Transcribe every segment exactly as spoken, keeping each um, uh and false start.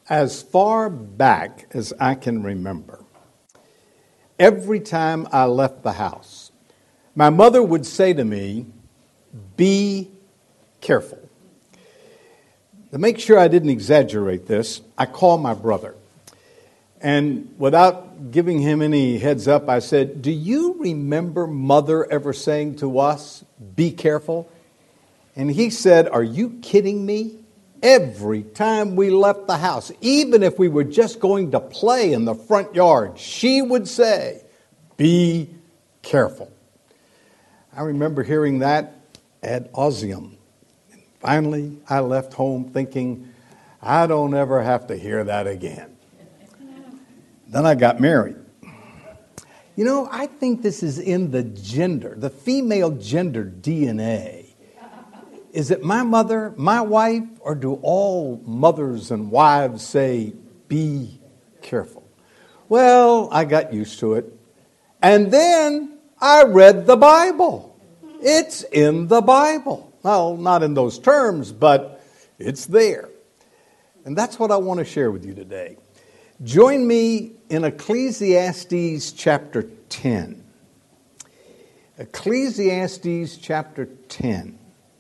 As far back as I can remember, every time I left the house, my mother would say to me, "Be careful." To make sure I didn't exaggerate this, I called my brother. And without giving him any heads up, I said, "Do you remember Mother ever saying to us, 'Be careful'?" And he said, "Are you kidding me?" Every time we left the house, even if we were just going to play in the front yard, she would say, "Be careful." I remember hearing that ad nauseum. Finally, I left home thinking, I don't ever have to hear that again. Then I got married. You know, I think this is in the gender, the female gender D N A. Is it my mother, my wife, or do all mothers and wives say, "Be careful"? Well, I got used to it. And then I read the Bible. It's in the Bible. Well, not in those terms, but it's there. And that's what I want to share with you today. Join me in Ecclesiastes chapter ten. Ecclesiastes chapter ten.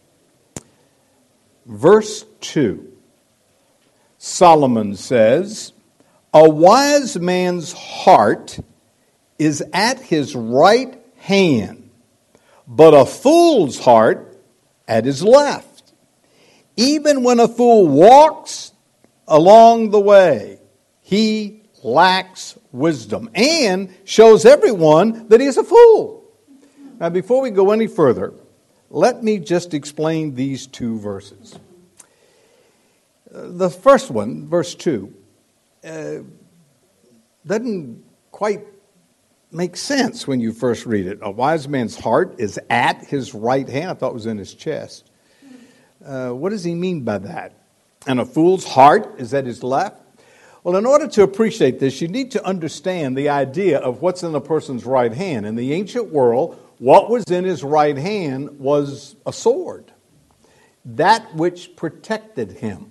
Verse two, Solomon says, "A wise man's heart is at his right hand, but a fool's heart at his left. Even when a fool walks along the way, he lacks wisdom and shows everyone that he is a fool." Now, before we go any further, let me just explain these two verses. The first one, verse two, uh, doesn't quite make sense when you first read it. A wise man's heart is at his right hand. I thought it was in his chest. Uh, what does he mean by that? And a fool's heart is at his left? Well, in order to appreciate this, you need to understand the idea of what's in a person's right hand. In the ancient world, what was in his right hand was a sword, that which protected him.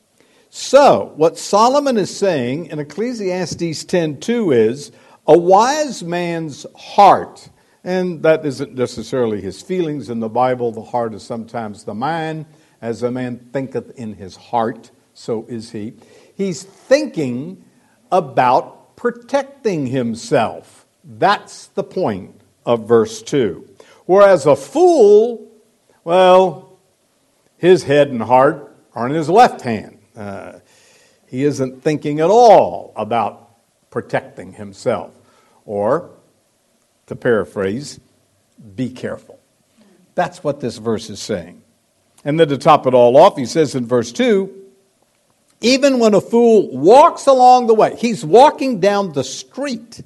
So, what Solomon is saying in Ecclesiastes ten two is, a wise man's heart, and that isn't necessarily his feelings in the Bible. The heart is sometimes the mind. As a man thinketh in his heart, so is he. He's thinking about protecting himself. That's the point of verse two. Whereas a fool, well, his head and heart are in his left hand. Uh, he isn't thinking at all about protecting himself. Or, to paraphrase, be careful. That's what this verse is saying. And then to top it all off, he says in verse two, even when a fool walks along the way, he's walking down the street,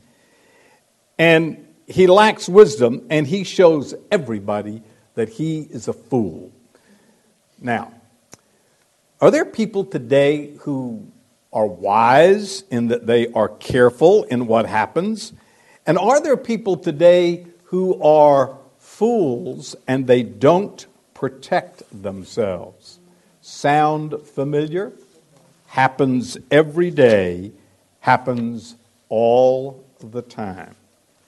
and he lacks wisdom, and he shows everybody that he is a fool. Now, are there people today who are wise in that they are careful in what happens? And are there people today who are fools and they don't protect themselves? Sound familiar? Happens every day, happens all the time.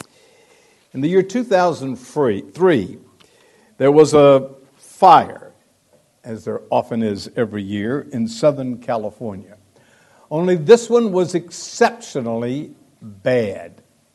In the year two thousand three, there was a fire, as there often is every year, in Southern California. Only this one was exceptionally bad.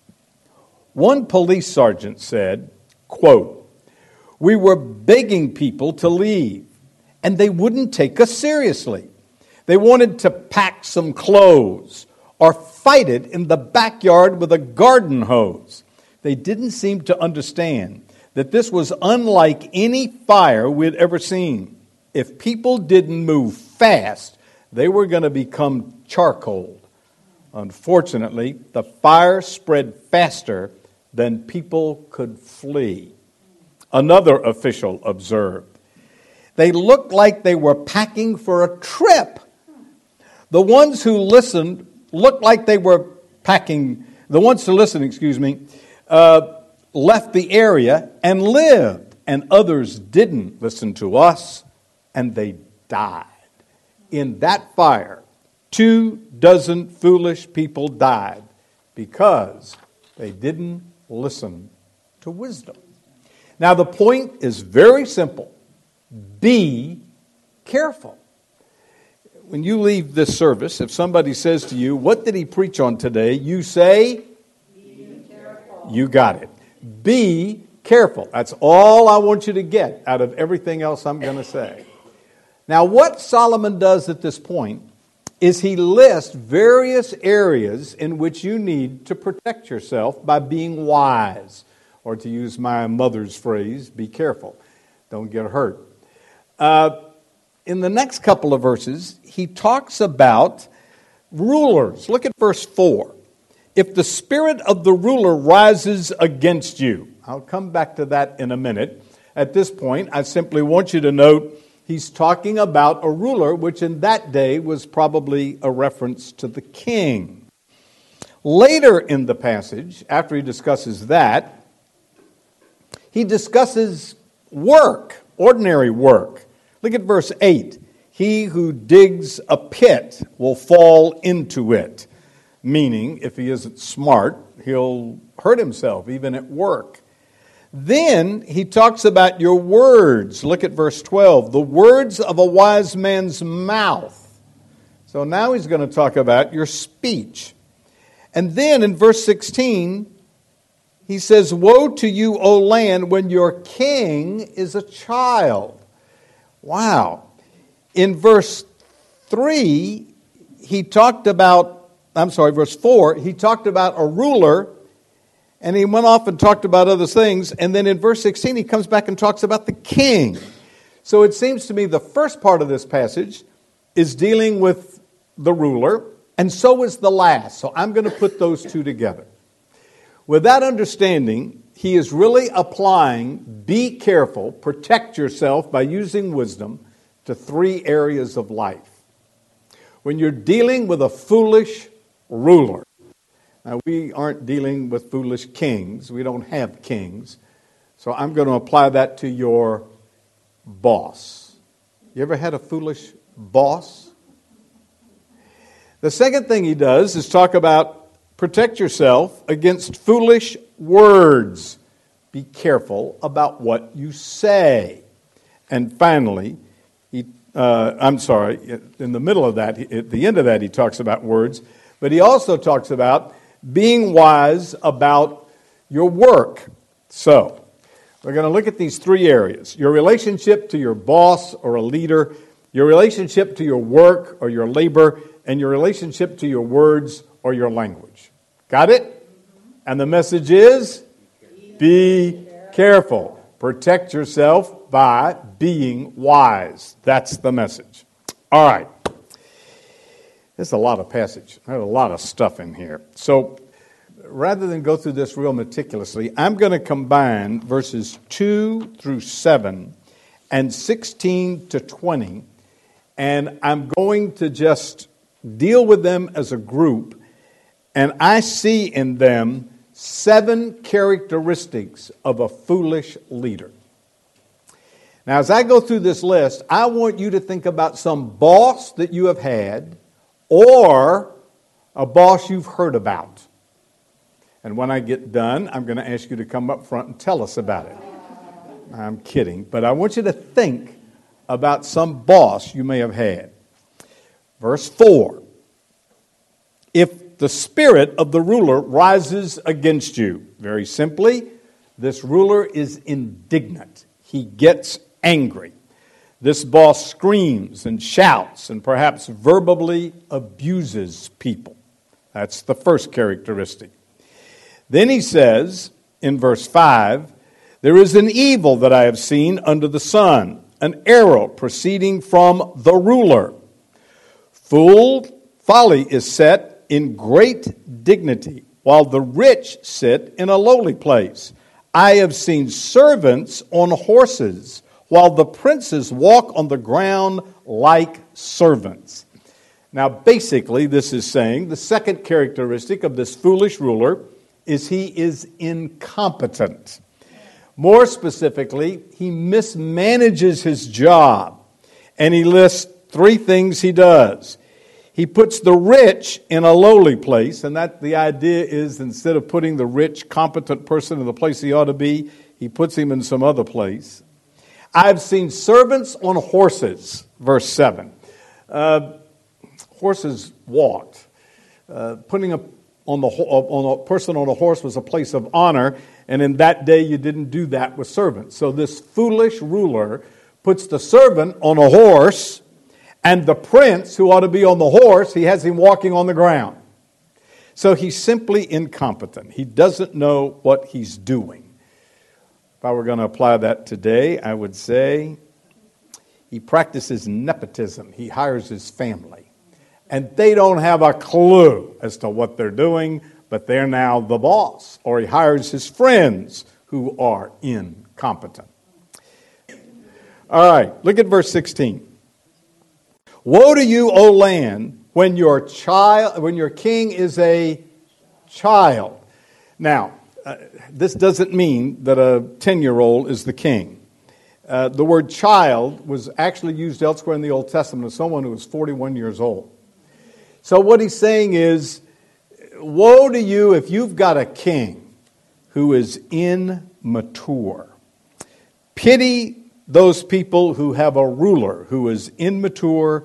One police sergeant said, quote, "We were begging people to leave, and they wouldn't take us seriously. They wanted to pack some clothes or fight it in the backyard with a garden hose. They didn't seem to understand that this was unlike any fire we'd ever seen. If people didn't move fast, they were going to become charcoal. Unfortunately, the fire spread faster than people could flee." Another official observed, "They looked like they were packing for a trip. The ones who listened looked like they were packing, the ones who listened, excuse me, uh, left the area and lived, and others didn't listen to us, and they died. In that fire, Two dozen foolish people died because they didn't listen to wisdom. Now, the point is very simple. Be careful. When you leave this service, if somebody says to you, what did he preach on today? You say, be careful. You got it. Be careful. That's all I want you to get out of everything else I'm going to say. Now, what Solomon does at this point is he lists various areas in which you need to protect yourself by being wise. Or to use my mother's phrase, be careful. Don't get hurt. Uh, in the next couple of verses, he talks about rulers. Look at verse four. If the spirit of the ruler rises against you. I'll come back to that in a minute. At this point, I simply want you to note he's talking about a ruler, which in that day was probably a reference to the king. Later in the passage, after he discusses that, he discusses work, ordinary work. Look at verse eight. He who digs a pit will fall into it. Meaning, if he isn't smart, he'll hurt himself, even at work. Then he talks about your words. Look at verse twelve. The words of a wise man's mouth. So now he's going to talk about your speech. And then in verse sixteen, he says, woe to you, O land, when your king is a child. Wow. In verse three, he talked about, I'm sorry, verse four, he talked about a ruler, and he went off and talked about other things. And then in verse sixteen, he comes back and talks about the king. So it seems to me the first part of this passage is dealing with the ruler, and so is the last. So I'm going to put those two together. With that understanding, he is really applying be careful, protect yourself by using wisdom to three areas of life. When you're dealing with a foolish ruler, now we aren't dealing with foolish kings, we don't have kings, so I'm going to apply that to your boss. You ever had a foolish boss? The second thing he does is talk about protect yourself against foolish words. Be careful about what you say. And finally, he, uh, I'm sorry, in the middle of that, at the end of that, he talks about words, but he also talks about being wise about your work. So, we're going to look at these three areas. Your relationship to your boss or a leader, your relationship to your work or your labor, and your relationship to your words or your language. Got it? And the message is, be careful. Protect yourself by being wise. That's the message. All right. There's a lot of passage. There's a lot of stuff in here. So rather than go through this real meticulously, I'm going to combine verses two through seven and sixteen to twenty, and I'm going to just deal with them as a group. And I see in them seven characteristics of a foolish leader. Now, as I go through this list, I want you to think about some boss that you have had or a boss you've heard about. And when I get done, I'm going to ask you to come up front and tell us about it. I'm kidding, but I want you to think about some boss you may have had. Verse four. If the spirit of the ruler rises against you. Very simply, this ruler is indignant. He gets angry. This boss screams and shouts and perhaps verbally abuses people. That's the first characteristic. Then he says in verse five, there is an evil that I have seen under the sun, an arrow proceeding from the ruler. Fool, folly is set in great dignity, while the rich sit in a lowly place. I have seen servants on horses, while the princes walk on the ground like servants. Now, basically, this is saying the second characteristic of this foolish ruler is he is incompetent. More specifically, he mismanages his job. And he lists three things he does. He puts the rich in a lowly place, and that the idea is instead of putting the rich, competent person in the place he ought to be, he puts him in some other place. I've seen servants on horses, verse seven. Uh, horses walked. Uh, putting a, on, the, on a person on a horse was a place of honor, and in that day you didn't do that with servants. So this foolish ruler puts the servant on a horse, and the prince, who ought to be on the horse, he has him walking on the ground. So he's simply incompetent. He doesn't know what he's doing. If I were going to apply that today, I would say he practices nepotism. He hires his family. And they don't have a clue as to what they're doing, but they're now the boss. Or he hires his friends who are incompetent. All right, look at verse sixteen. Woe to you, O land, when your child, when your king is a child. Now, uh, this doesn't mean that a ten-year-old is the king. Uh, the word child was actually used elsewhere in the Old Testament of someone who was forty-one years old. So what he's saying is, woe to you if you've got a king who is immature. Pity those people who have a ruler who is immature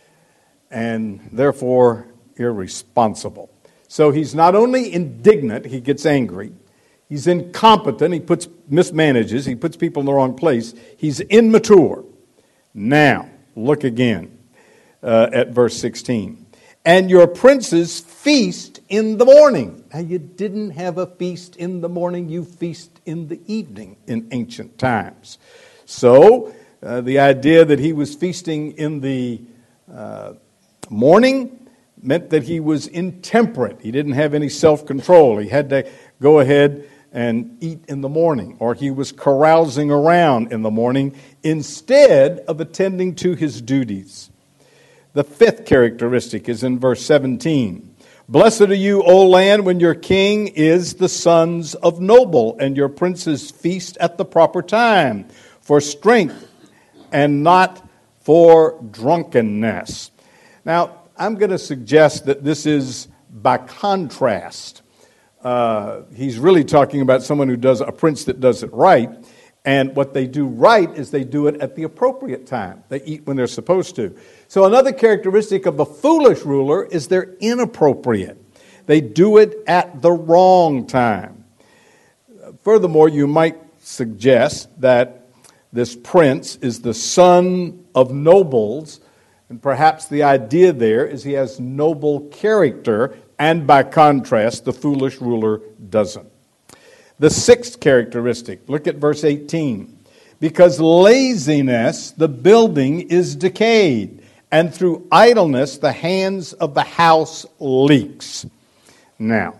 and therefore irresponsible. So he's not only indignant, he gets angry. He's incompetent, he puts mismanages, he puts people in the wrong place. He's immature. Now, look again uh, at verse sixteen. And your princes feast in the morning. Now, you didn't have a feast in the morning, you feast in the evening in ancient times. So, uh, the idea that he was feasting in the uh, morning meant that he was intemperate. He didn't have any self-control. He had to go ahead and eat in the morning, or he was carousing around in the morning instead of attending to his duties. The fifth characteristic is in verse seventeen. Blessed are you, O land, when your king is the sons of noble, and your princes feast at the proper time, for strength and not for drunkenness. Now, I'm going to suggest that this is by contrast. Uh, he's really talking about someone who does, a prince that does it right. And what they do right is they do it at the appropriate time. They eat when they're supposed to. So another characteristic of the foolish ruler is they're inappropriate. They do it at the wrong time. Furthermore, you might suggest that this prince is the son of nobles, and perhaps the idea there is he has noble character, and by contrast, the foolish ruler doesn't. The sixth characteristic, look at verse eighteen. Because laziness, the building is decayed, and through idleness, the hands of the house leaks. Now,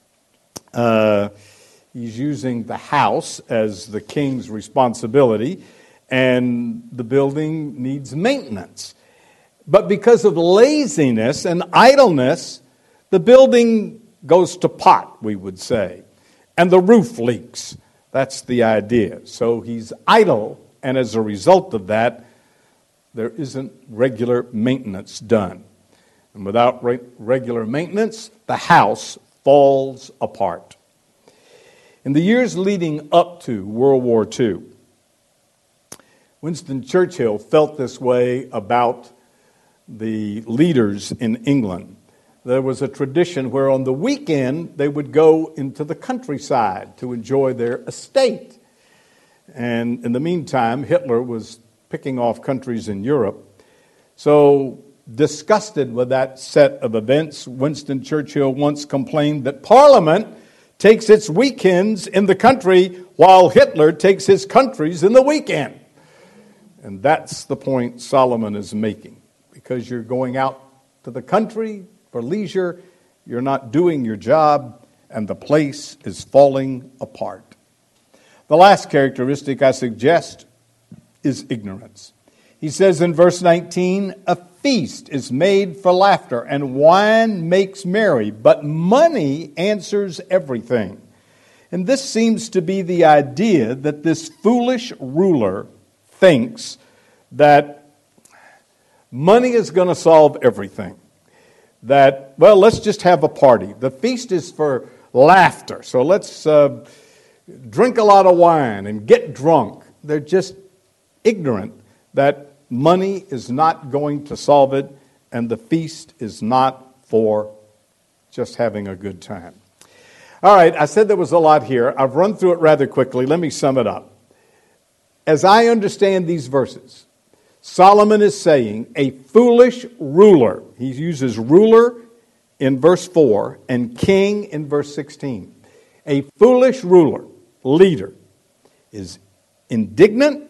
uh, he's using the house as the king's responsibility, and the building needs maintenance. But because of laziness and idleness, the building goes to pot, we would say, and the roof leaks. That's the idea. So he's idle, and as a result of that, there isn't regular maintenance done. And without re- regular maintenance, the house falls apart. In the years leading up to World War Two, Winston Churchill felt this way about the leaders in England. There was a tradition where on the weekend they would go into the countryside to enjoy their estate. And in the meantime, Hitler was picking off countries in Europe. So, disgusted with that set of events, Winston Churchill once complained that Parliament takes its weekends in the country while Hitler takes his countries in the weekend. And that's the point Solomon is making. Because you're going out to the country for leisure, you're not doing your job, and the place is falling apart. The last characteristic I suggest is ignorance. He says in verse nineteen, a feast is made for laughter, and wine makes merry, but money answers everything. And this seems to be the idea that this foolish ruler thinks that money is going to solve everything. that, well, let's just have a party. The feast is for laughter, so let's uh, drink a lot of wine and get drunk. They're just ignorant that money is not going to solve it, and the feast is not for just having a good time. All right, I said there was a lot here. I've run through it rather quickly. Let me sum it up. As I understand these verses, Solomon is saying a foolish ruler, he uses ruler in verse four and king in verse sixteen. A foolish ruler, leader, is indignant,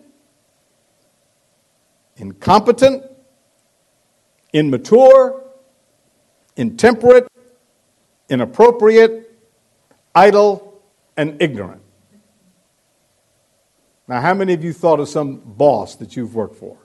incompetent, immature, intemperate, inappropriate, idle, and ignorant. Now, how many of you thought of some boss that you've worked for?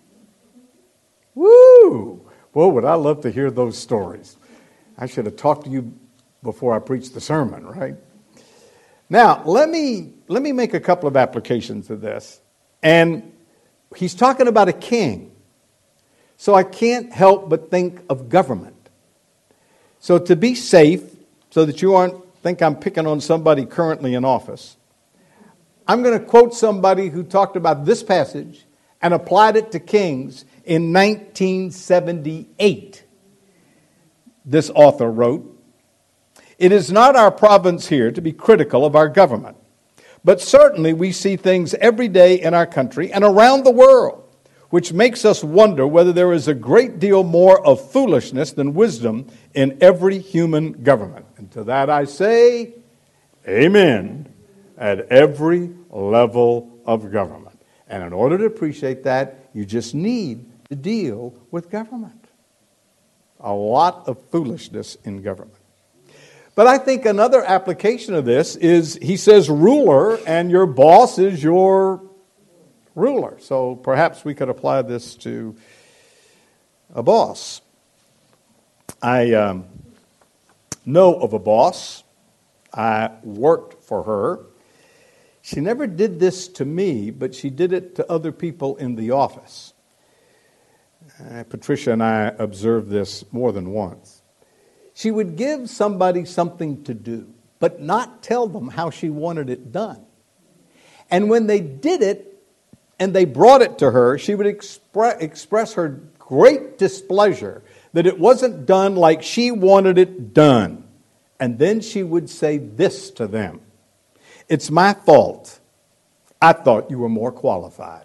Woo! Boy, would I love to hear those stories. I should have talked to you before I preached the sermon, right? Now, let me, let me make a couple of applications of this. And he's talking about a king. So I can't help but think of government. So to be safe, so that you aren't think I'm picking on somebody currently in office, I'm going to quote somebody who talked about this passage and applied it to kings in nineteen seventy-eight. This author wrote, "It is not our province here to be critical of our government, but certainly we see things every day in our country and around the world, which makes us wonder whether there is a great deal more of foolishness than wisdom in every human government." And to that I say, amen, at every level of government. And in order to appreciate that, you just need to deal with government. A lot of foolishness in government. But I think another application of this is, he says ruler, and your boss is your ruler. So perhaps we could apply this to a boss. I um, know of a boss. I worked for her. She never did this to me, but she did it to other people in the office. Uh, Patricia and I observed this more than once. She would give somebody something to do, but not tell them how she wanted it done. And when they did it, and they brought it to her, she would expre- express her great displeasure that it wasn't done like she wanted it done. And then she would say this to them: "It's my fault. I thought you were more qualified."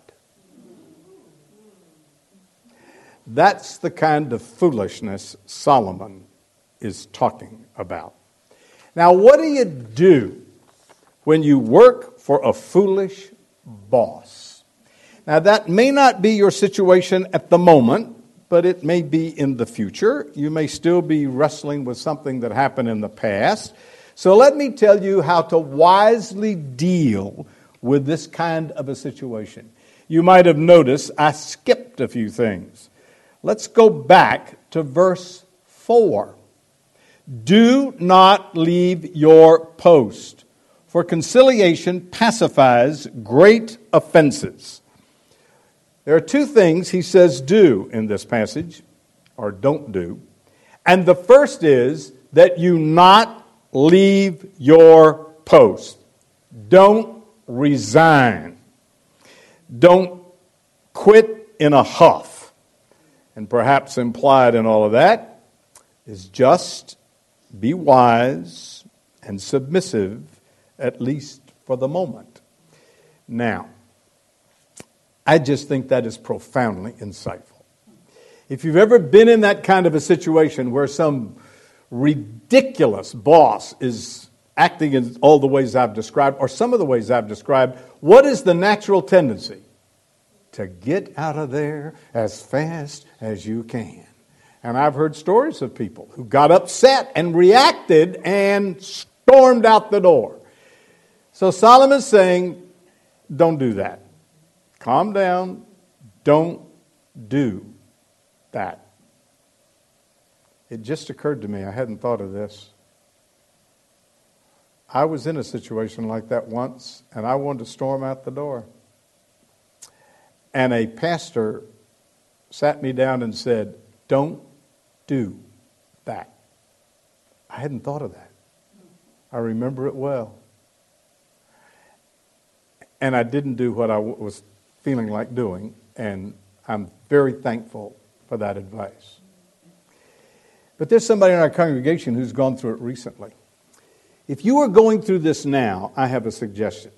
That's the kind of foolishness Solomon is talking about. Now, what do you do when you work for a foolish boss? Now, that may not be your situation at the moment, but it may be in the future. You may still be wrestling with something that happened in the past. So let me tell you how to wisely deal with this kind of a situation. You might have noticed I skipped a few things. Let's go back to verse four. "Do not leave your post, for conciliation pacifies great offenses." There are two things he says do in this passage, or don't do. And the first is that you not leave your post. Don't resign. Don't quit in a huff. And perhaps implied in all of that is just be wise and submissive, at least for the moment. Now, I just think that is profoundly insightful. If you've ever been in that kind of a situation where some ridiculous boss is acting in all the ways I've described, or some of the ways I've described, what is the natural tendency? To get out of there as fast as you can. And I've heard stories of people who got upset and reacted and stormed out the door. So Solomon's saying, don't do that. Calm down. Don't do that. It just occurred to me, I hadn't thought of this. I was in a situation like that once, and I wanted to storm out the door. And a pastor sat me down and said, don't do that. I hadn't thought of that. I remember it well. And I didn't do what I w- was feeling like doing, and I'm very thankful for that advice. But there's somebody in our congregation who's gone through it recently. If you are going through this now, I have a suggestion.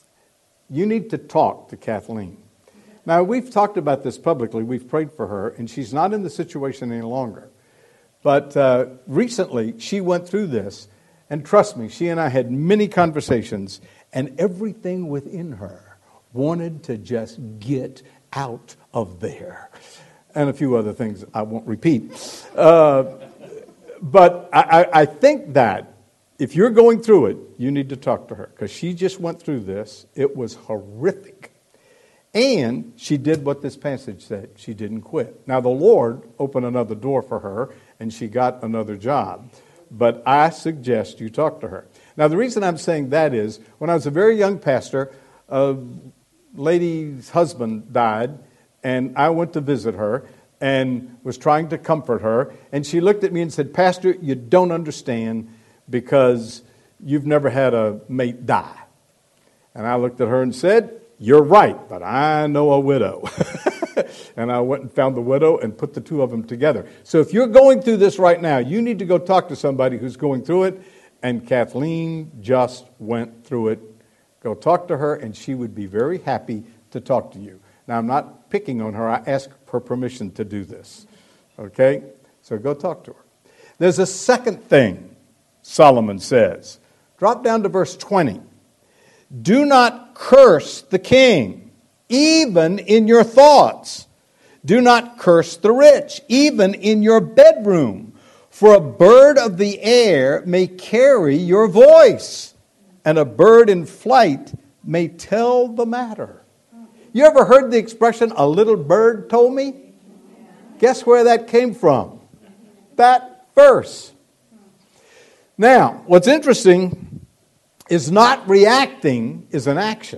You need to talk to Kathleen. Now, we've talked about this publicly. We've prayed for her, and she's not in the situation any longer. But uh, recently, she went through this, and trust me, she and I had many conversations, and everything within her wanted to just get out of there. And a few other things I won't repeat. Uh, but I, I think that if you're going through it, you need to talk to her, because she just went through this. It was horrific. And she did what this passage said. She didn't quit. Now, the Lord opened another door for her, and she got another job. But I suggest you talk to her. Now, the reason I'm saying that is, when I was a very young pastor, a lady's husband died, and I went to visit her and was trying to comfort her. And she looked at me and said, "Pastor, you don't understand because you've never had a mate die." And I looked at her and said, "You're right, but I know a widow." And I went and found the widow and put the two of them together. So if you're going through this right now, you need to go talk to somebody who's going through it. And Kathleen just went through it. Go talk to her, and she would be very happy to talk to you. Now, I'm not picking on her. I asked her permission to do this. Okay? So go talk to her. There's a second thing Solomon says. Drop down to verse twenty. Do not curse the king, even in your thoughts. Do not curse the rich, even in your bedroom. For a bird of the air may carry your voice, and a bird in flight may tell the matter. You ever heard the expression, "a little bird told me"? Guess where that came from? That verse. Now, what's interesting is not reacting is an action.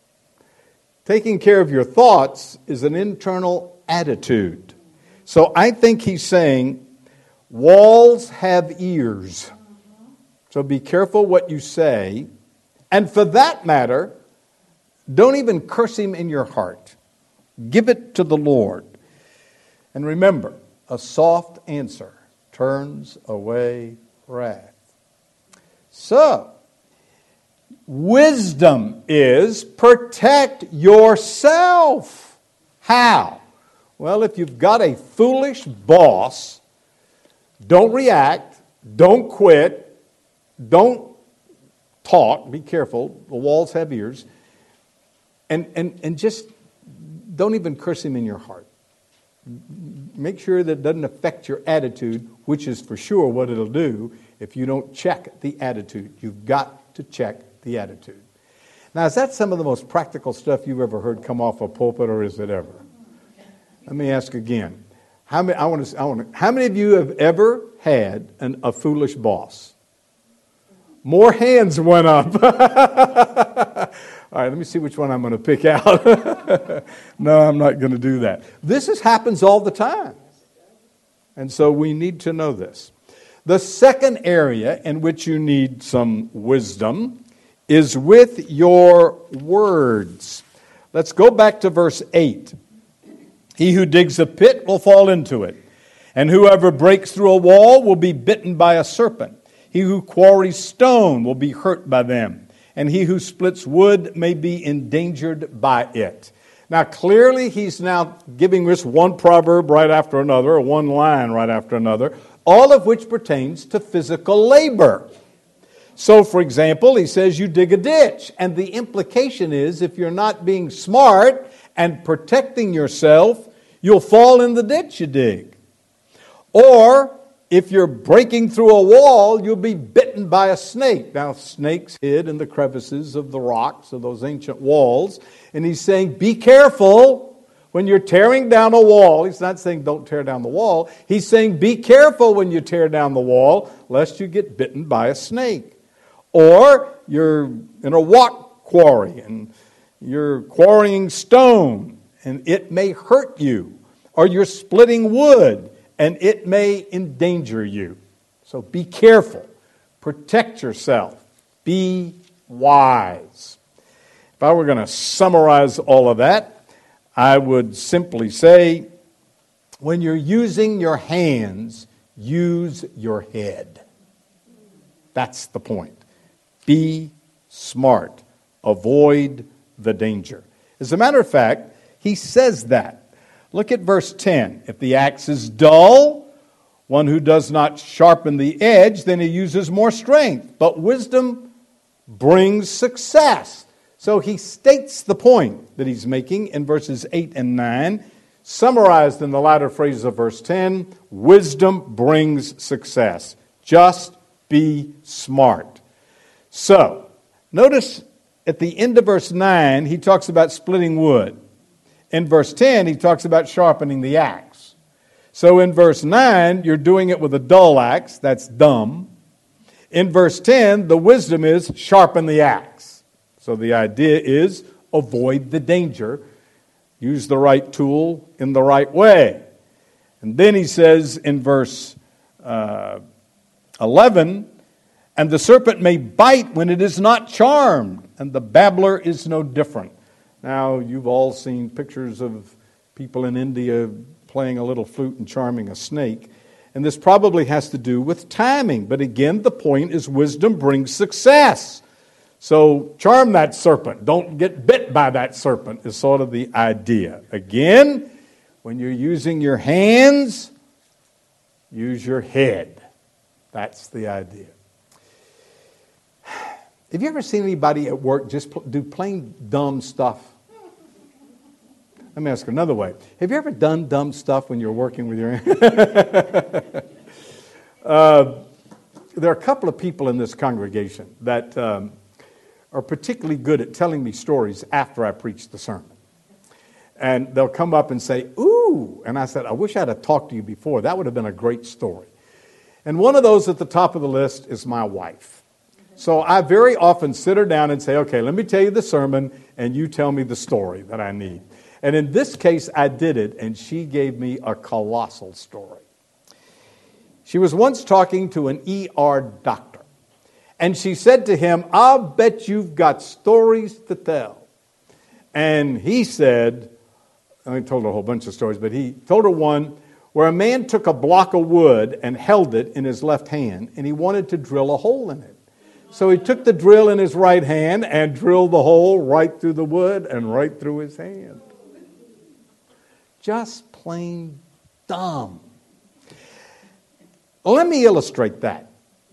Taking care of your thoughts is an internal attitude. So I think he's saying, walls have ears. So be careful what you say. And for that matter, don't even curse him in your heart. Give it to the Lord. And remember, a soft answer turns away wrath. So, wisdom is protect yourself. How? Well, if you've got a foolish boss, don't react, don't quit, don't talk, be careful, the walls have ears, and, and, and just don't even curse him in your heart. Make sure that it doesn't affect your attitude, which is for sure what it'll do if you don't check the attitude. You've got to check the attitude. Now, is that some of the most practical stuff you've ever heard come off a pulpit, or is it ever? Let me ask again. How many, I want to, I want to, how many of you have ever had an, a foolish boss? More hands went up. All right, let me see which one I'm going to pick out. No, I'm not going to do that. This is, happens all the time. And so we need to know this. The second area in which you need some wisdom is with your words. Let's go back to verse eight. He who digs a pit will fall into it, and whoever breaks through a wall will be bitten by a serpent. He who quarries stone will be hurt by them, and he who splits wood may be endangered by it. Now, clearly, he's now giving us one proverb right after another, or one line right after another, all of which pertains to physical labor. So, for example, he says you dig a ditch, and the implication is if you're not being smart and protecting yourself, you'll fall in the ditch you dig. Or, if you're breaking through a wall, you'll be bitten by a snake. Now, snakes hid in the crevices of the rocks of those ancient walls. And he's saying, be careful when you're tearing down a wall. He's not saying don't tear down the wall. He's saying be careful when you tear down the wall, lest you get bitten by a snake. Or you're in a rock quarry and you're quarrying stone and it may hurt you. Or you're splitting wood and it may endanger you. So be careful. Protect yourself. Be wise. If I were going to summarize all of that, I would simply say, when you're using your hands, use your head. That's the point. Be smart. Avoid the danger. As a matter of fact, he says that. Look at verse ten. If the axe is dull, one who does not sharpen the edge, then he uses more strength. But wisdom brings success. So he states the point that he's making in verses eight and nine, summarized in the latter phrases of verse ten, wisdom brings success. Just be smart. So, notice at the end of verse nine, he talks about splitting wood. In verse ten, he talks about sharpening the axe. So in verse nine, you're doing it with a dull axe. That's dumb. In verse ten, the wisdom is sharpen the axe. So the idea is avoid the danger. Use the right tool in the right way. And then he says in verse uh, eleven, and the serpent may bite when it is not charmed, and the babbler is no different. Now, you've all seen pictures of people in India playing a little flute and charming a snake. And this probably has to do with timing. But again, the point is wisdom brings success. So charm that serpent. Don't get bit by that serpent is sort of the idea. Again, when you're using your hands, use your head. That's the idea. Have you ever seen anybody at work just do plain dumb stuff? Let me ask another way. Have you ever done dumb stuff when you're working with your hands? uh, there are a couple of people in this congregation that um, are particularly good at telling me stories after I preach the sermon. And they'll come up and say, ooh. And I said, I wish I'd have talked to you before. That would have been a great story. And one of those at the top of the list is my wife. So I very often sit her down and say, okay, let me tell you the sermon, and you tell me the story that I need. And in this case, I did it, and she gave me a colossal story. She was once talking to an E R doctor, and she said to him, I'll bet you've got stories to tell. And he said, I told her a whole bunch of stories, but he told her one where a man took a block of wood and held it in his left hand, and he wanted to drill a hole in it. So he took the drill in his right hand and drilled the hole right through the wood and right through his hand. Just plain dumb. Let me illustrate that.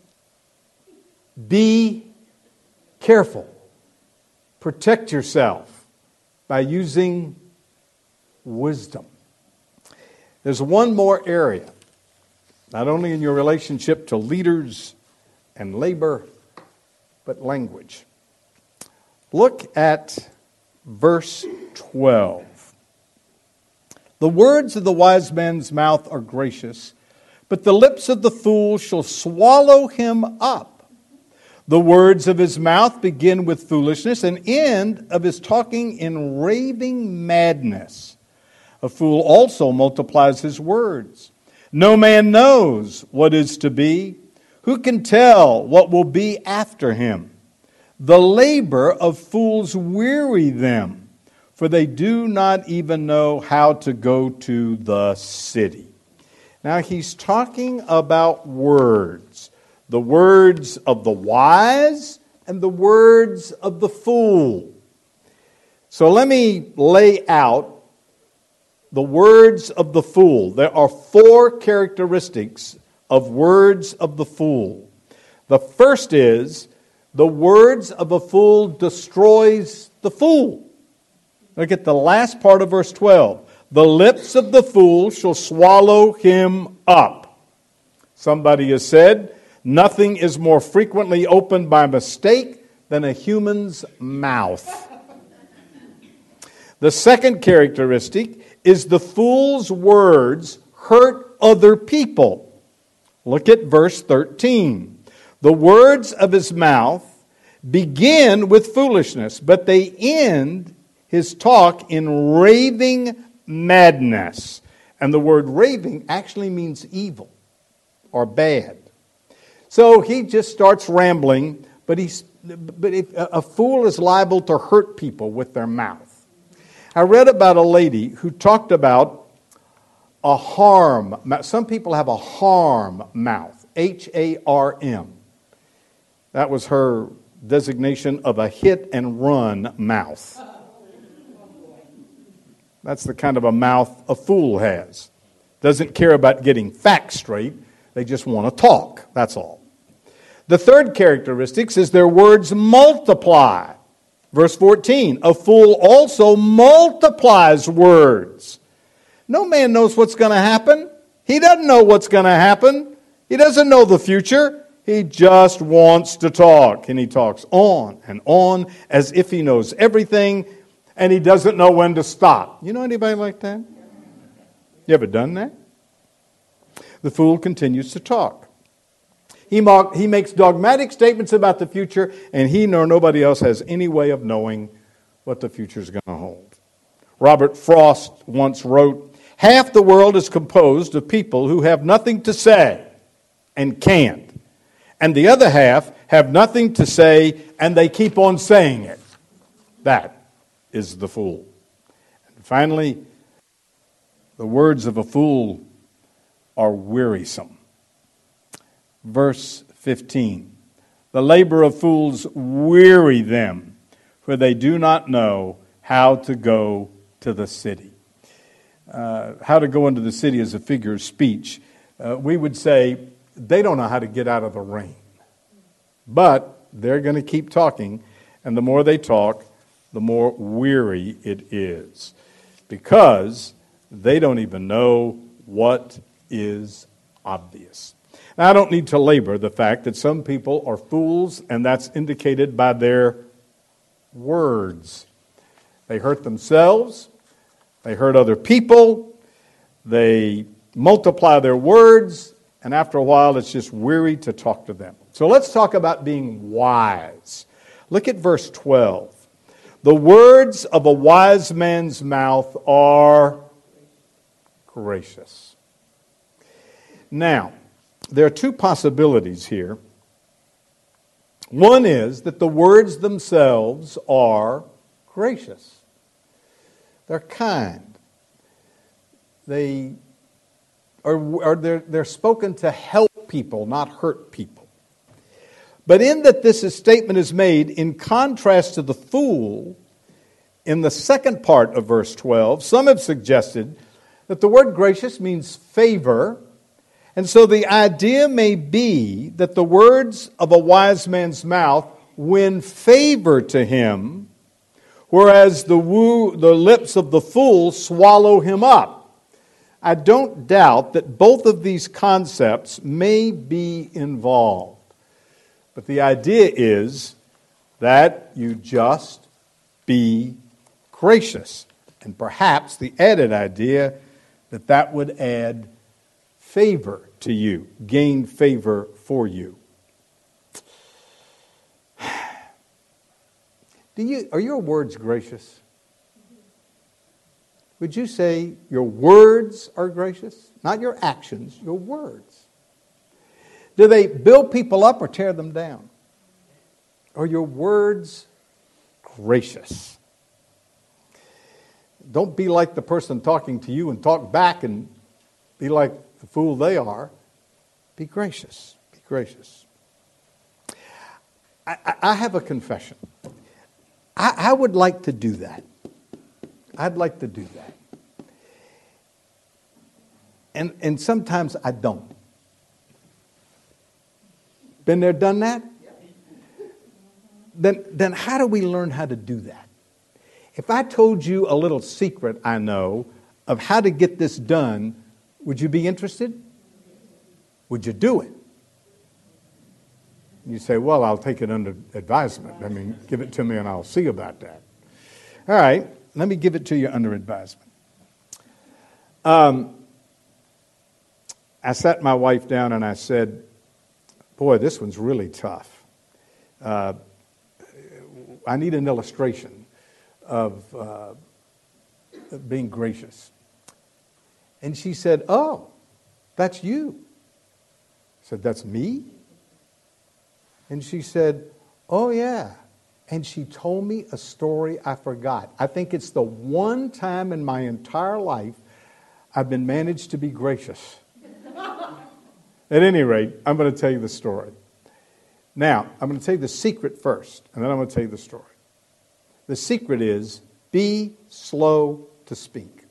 Be careful. Protect yourself by using wisdom. There's one more area, not only in your relationship to leaders and labor, but language. Look at verse twelve. The words of the wise man's mouth are gracious, but the lips of the fool shall swallow him up. The words of his mouth begin with foolishness, and end of his talking in raving madness. A fool also multiplies his words. No man knows what is to be. Who can tell what will be after him? The labor of fools weary them, for they do not even know how to go to the city. Now he's talking about words. The words of the wise and the words of the fool. So let me lay out the words of the fool. There are four characteristics of words of the fool. The first is, the words of a fool destroys the fool. Look at the last part of verse twelve. The lips of the fool shall swallow him up. Somebody has said, nothing is more frequently opened by mistake than a human's mouth. The second characteristic is the fool's words hurt other people. Look at verse thirteen. The words of his mouth begin with foolishness, but they end his talk in raving madness. And the word raving actually means evil or bad. So he just starts rambling, but, he's, but if, a fool is liable to hurt people with their mouth. I read about a lady who talked about a harm. Some people have a harm mouth, H A R M. That was her designation of a hit and run mouth. That's the kind of a mouth a fool has. Doesn't care about getting facts straight. They just want to talk. That's all. The third characteristic is their words multiply. Verse fourteen, a fool also multiplies words. No man knows what's going to happen. He doesn't know what's going to happen. He doesn't know the future. He just wants to talk. And he talks on and on as if he knows everything, and he doesn't know when to stop. You know anybody like that? You ever done that? The fool continues to talk. He, mock, he makes dogmatic statements about the future, and he nor nobody else has any way of knowing what the future is going to hold. Robert Frost once wrote, half the world is composed of people who have nothing to say and can't, and the other half have nothing to say and they keep on saying it. That is the fool. And finally, the words of a fool are wearisome. Verse fifteen, the labor of fools weary them, for they do not know how to go to the city. Uh, how to go into the city is a figure of speech. Uh, we would say they don't know how to get out of the rain. But they're going to keep talking, and the more they talk, the more weary it is, because they don't even know what is obvious. Now, I don't need to labor the fact that some people are fools, and that's indicated by their words. They hurt themselves, they hurt other people, they multiply their words, and after a while it's just weary to talk to them. So let's talk about being wise. Look at verse twelve. The words of a wise man's mouth are gracious. Now, there are two possibilities here. One is that the words themselves are gracious. They're kind. They are, are they're, they're spoken to help people, not hurt people. But in that this statement is made in contrast to the fool, in the second part of verse twelve, some have suggested that the word gracious means favor. And so the idea may be that the words of a wise man's mouth win favor to him, whereas the woo, the lips of the fool swallow him up. I don't doubt that both of these concepts may be involved. But the idea is that you just be gracious. And perhaps the added idea that that would add favor to you, gain favor for you. Do you are your words gracious? Would you say your words are gracious? Not your actions, your words. Do they build people up or tear them down? Are your words gracious? Don't be like the person talking to you and talk back and be like the fool they are. Be gracious. Be gracious. I, I have a confession. I, I would like to do that. I'd like to do that. And, and sometimes I don't. Been there, done that? Then, then how do we learn how to do that? If I told you a little secret I know of how to get this done, would you be interested? Would you do it? You say, well, I'll take it under advisement. I mean, give it to me and I'll see about that. All right, let me give it to you under advisement. Um, I sat my wife down and I said, boy, this one's really tough. Uh, I need an illustration of uh, being gracious. And she said, oh, that's you. I said, that's me? And she said, oh, yeah. And she told me a story I forgot. I think it's the one time in my entire life I've been managed to be gracious. At any rate, I'm going to tell you the story. Now, I'm going to tell you the secret first, and then I'm going to tell you the story. The secret is be slow to speak.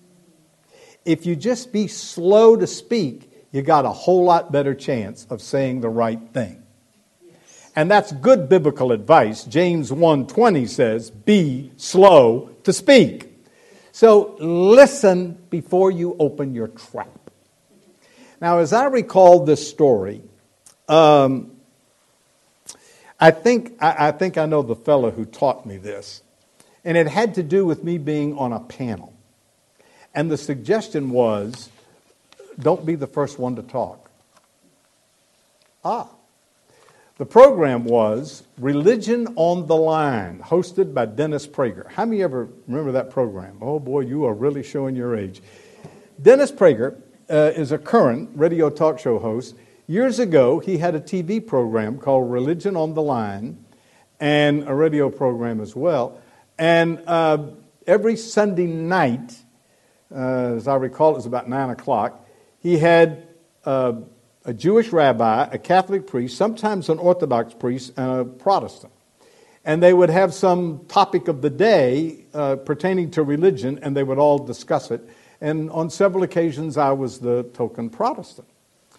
If you just be slow to speak, you got a whole lot better chance of saying the right thing. And that's good biblical advice. James one twenty says, be slow to speak. So listen before you open your trap. Now, as I recall this story, um, I think I, I think I know the fellow who taught me this. And it had to do with me being on a panel. And the suggestion was, don't be the first one to talk. Ah. The program was Religion on the Line, hosted by Dennis Prager. How many ever remember that program? Oh boy, you are really showing your age. Dennis Prager uh, is a current radio talk show host. Years ago, he had a T V program called Religion on the Line, and a radio program as well. And uh, every Sunday night, uh, as I recall, it was about nine o'clock, he had uh, a Jewish rabbi, a Catholic priest, sometimes an Orthodox priest, and a Protestant. And they would have some topic of the day uh, pertaining to religion, and they would all discuss it. And on several occasions, I was the token Protestant.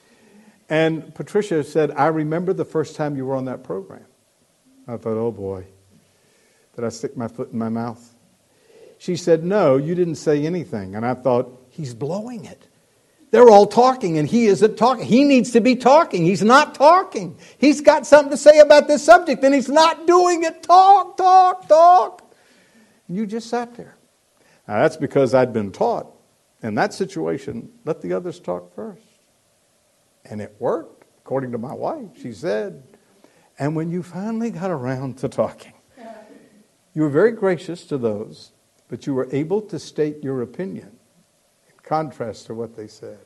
And Patricia said, I remember the first time you were on that program. I thought, oh boy, did I stick my foot in my mouth? She said, no, you didn't say anything. And I thought, he's blowing it. They're all talking and he isn't talking. He needs to be talking. He's not talking. He's got something to say about this subject and he's not doing it. Talk, talk, talk. And you just sat there. Now that's because I'd been taught. In that situation, let the others talk first. And it worked, according to my wife. She said, and when you finally got around to talking, you were very gracious to those, but you were able to state your opinion. Contrast to what they said.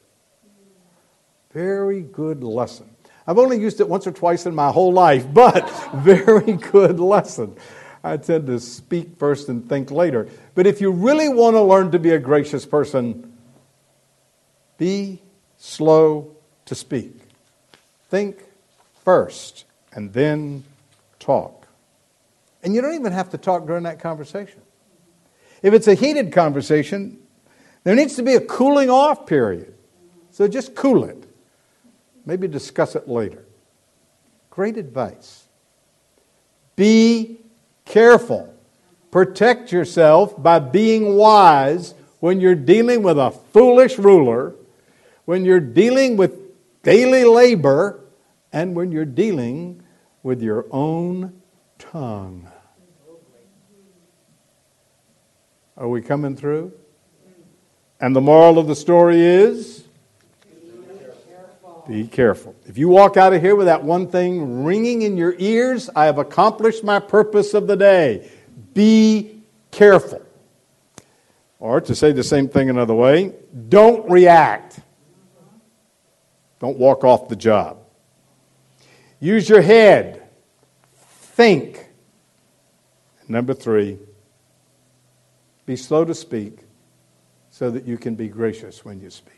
Very good lesson. I've only used it once or twice in my whole life, but very good lesson. I tend to speak first and think later. But if you really want to learn to be a gracious person, be slow to speak. Think first and then talk. And you don't even have to talk during that conversation. If it's a heated conversation, there needs to be a cooling off period. So just cool it. Maybe discuss it later. Great advice. Be careful. Protect yourself by being wise when you're dealing with a foolish ruler, when you're dealing with daily labor, and when you're dealing with your own tongue. Are we coming through? And the moral of the story is, be careful. Be careful. If you walk out of here with that one thing ringing in your ears, I have accomplished my purpose of the day. Be careful. Or to say the same thing another way, don't react. Don't walk off the job. Use your head. Think. Number three, be slow to speak, so that you can be gracious when you speak.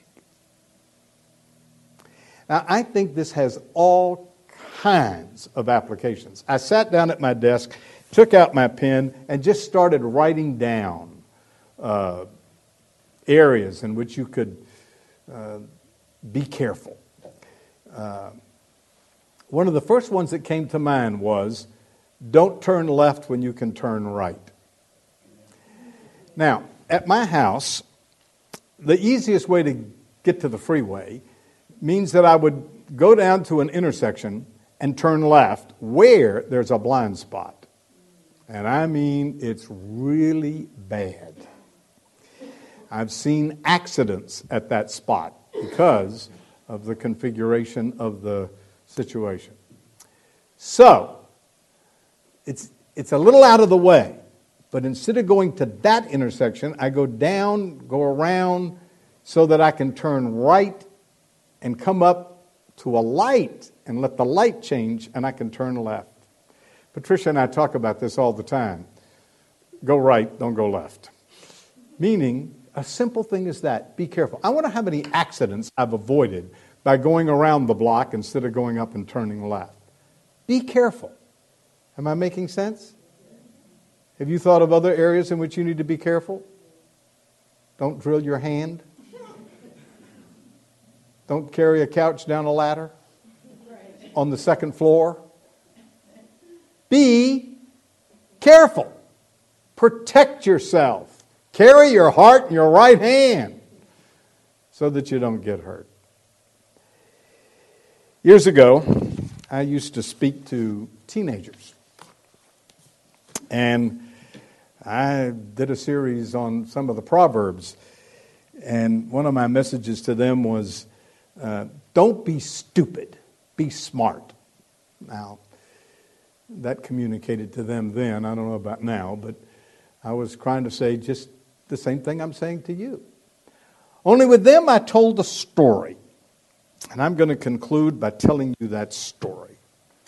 Now, I think this has all kinds of applications. I sat down at my desk, took out my pen, and just started writing down uh, areas in which you could uh, be careful. Uh, one of the first ones that came to mind was, don't turn left when you can turn right. Now, at my house, the easiest way to get to the freeway means that I would go down to an intersection and turn left where there's a blind spot. And I mean, it's really bad. I've seen accidents at that spot because of the configuration of the situation. So, it's it's a little out of the way. But instead of going to that intersection, I go down, go around, so that I can turn right and come up to a light and let the light change, and I can turn left. Patricia and I talk about this all the time. Go right, don't go left. Meaning, a simple thing is that. Be careful. I wonder how many accidents I've avoided by going around the block instead of going up and turning left. Be careful. Am I making sense? Have you thought of other areas in which you need to be careful? Don't drill your hand. Don't carry a couch down a ladder on the second floor. Be careful. Protect yourself. Carry your heart in your right hand so that you don't get hurt. Years ago, I used to speak to teenagers. And I did a series on some of the Proverbs. And one of my messages to them was, uh, don't be stupid, be smart. Now, that communicated to them then. I don't know about now, but I was trying to say just the same thing I'm saying to you. Only with them, I told a story. And I'm going to conclude by telling you that story.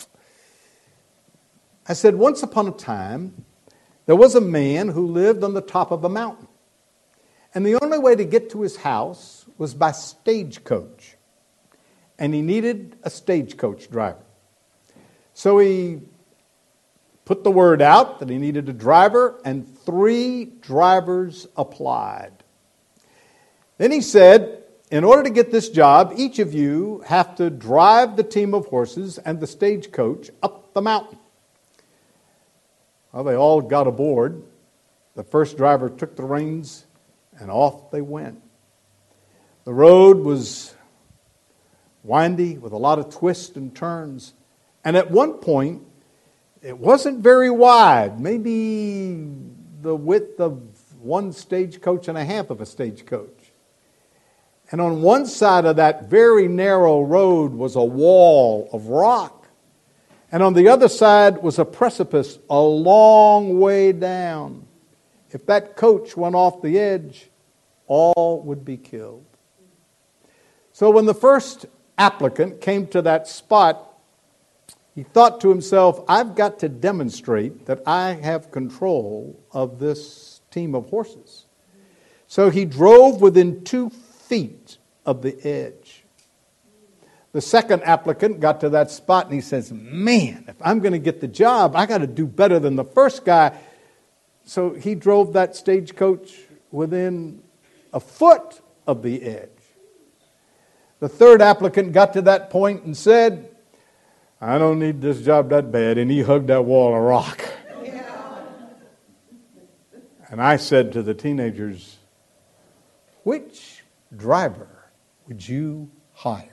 I said, once upon a time, there was a man who lived on the top of a mountain. And the only way to get to his house was by stagecoach. And he needed a stagecoach driver. So he put the word out that he needed a driver, and three drivers applied. Then he said, in order to get this job, each of you have to drive the team of horses and the stagecoach up the mountain. Well, they all got aboard. The first driver took the reins, and off they went. The road was windy with a lot of twists and turns. And at one point, it wasn't very wide, maybe the width of one stagecoach and a half of a stagecoach. And on one side of that very narrow road was a wall of rock. And on the other side was a precipice a long way down. If that coach went off the edge, all would be killed. So when the first applicant came to that spot, he thought to himself, I've got to demonstrate that I have control of this team of horses. So he drove within two feet of the edge. The second applicant got to that spot and he says, man, if I'm going to get the job, I got to do better than the first guy. So he drove that stagecoach within a foot of the edge. The third applicant got to that point and said, I don't need this job that bad. And he hugged that wall of rock. Yeah. And I said to the teenagers, which driver would you hire?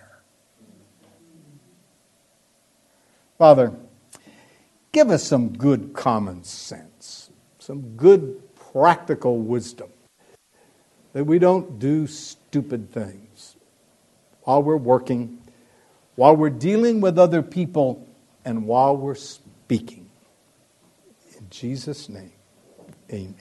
Father, give us some good common sense, some good practical wisdom, that we don't do stupid things while we're working, while we're dealing with other people, and while we're speaking. In Jesus' name, amen.